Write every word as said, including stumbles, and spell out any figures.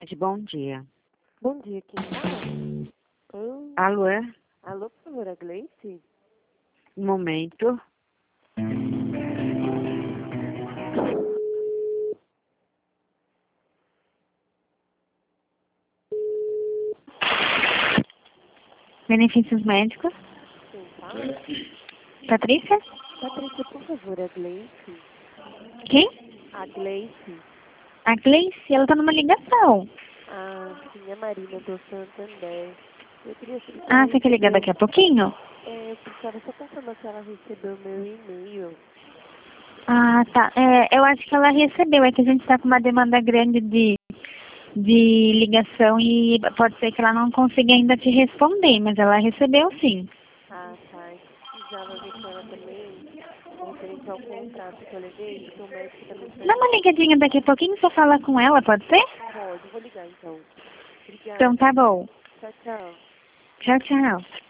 De bom dia. Bom dia, quem fala? Hum, Alô, é? alô, por favor, a Gleice? Um momento. Benefícios médicos. Quem fala? Patrícia? Patrícia, por favor, a Gleice? Quem? A Gleice? A Gleice, ela tá numa ligação. Ah, sim, a Marina do Santander. Eu queria saber se ela Ah, você quer ligar recebeu... daqui a pouquinho? É, eu precisava só confirmar se ela recebeu meu e-mail. Ah, tá. É, eu acho que ela recebeu. É que a gente tá com uma demanda grande de, de ligação e pode ser que ela não consiga ainda te responder, mas ela recebeu sim. Ah, tá. Eu precisava ver com ela também, referente ao contrato que eu levei, porque o médico também Dá uma perguntou. ligadinha daqui a pouquinho, só falar com ela, pode ser? Pode, vou ligar então. Então Obrigada. tá bom. Tchau, tchau. Tchau, tchau.